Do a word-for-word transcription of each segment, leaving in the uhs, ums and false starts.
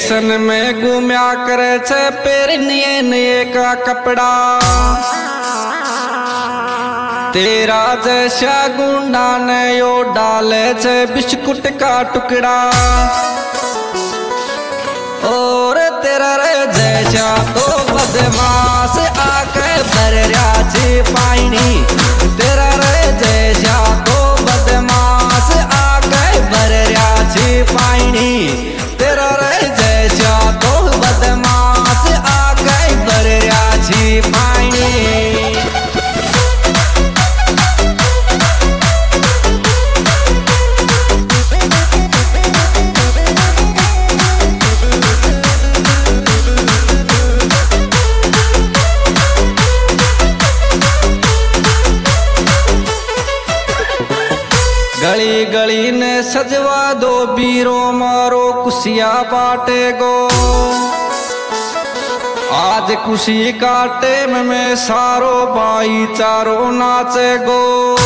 Station में घूमया करे छे पेरनिए नए का कपड़ा। तेरा जैसा गुंडा ने यो डाले छे बिस्कुट का टुकड़ा। और तेरा रे जैसा तो बदमाश आके भरया छे पानी। तेरा रे जैसा तो बदमाश आके भरया छे पानी। तेरा रे जैसा तो बदमाश आके भरया छे पानी। गली गली ने सजवा दो बीरो मारो कुशिया बाटे गो। आज खुशी का टेम में सारो भाईचारो नाचे गो।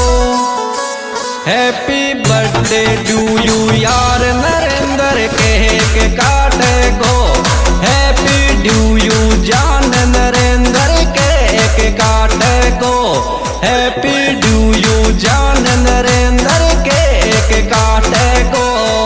हैप्पी बर्थडे टू यू यार नरेंद्र केक काटे गो। हैप्पी टू यू जान नरेंद्र केक काटे गो। हैप्पी टू यू जान नरेंद्र केक काटे गो।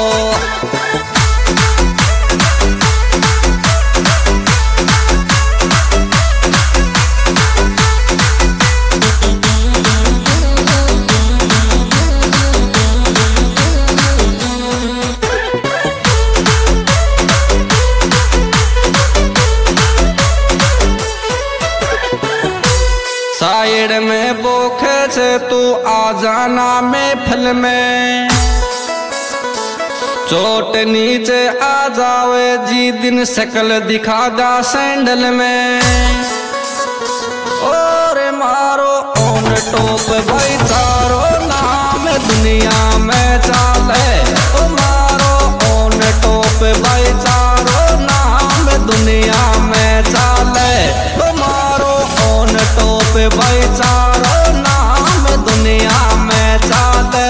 साइड में बोखे से तू आ जाना महफिल में। चोट नीचे आ जावे जी दिन शकल दिखा दा सैंडल में। और मारो ऑन टॉप भाईचारो नाम दुनिया में चाले। ओ मारो ऑन टॉप भाईचारो नाम दुनिया में चाले। ओ मारो ऑन टॉप भाईचारो नाम दुनिया में चाले।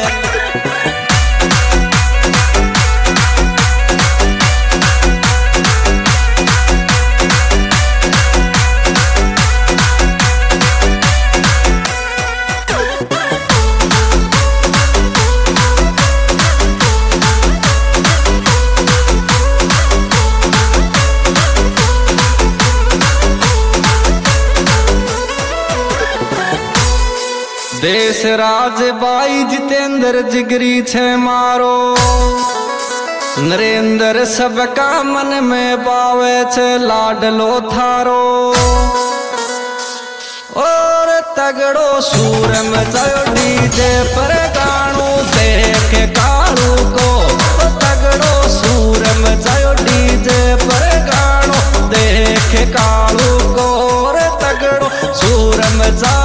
देश राज भाई जितेंद्र जिगरी छे मारो। नरेंद्र सबका मन में बावे छे लाडलो थारो। और तगड़ो सूर में जायो डीजे पर गाणो देख कालू को। तगड़ो सूर में जायो डीजे पर गाणो देख कालू को। तगड़ो सूर में जा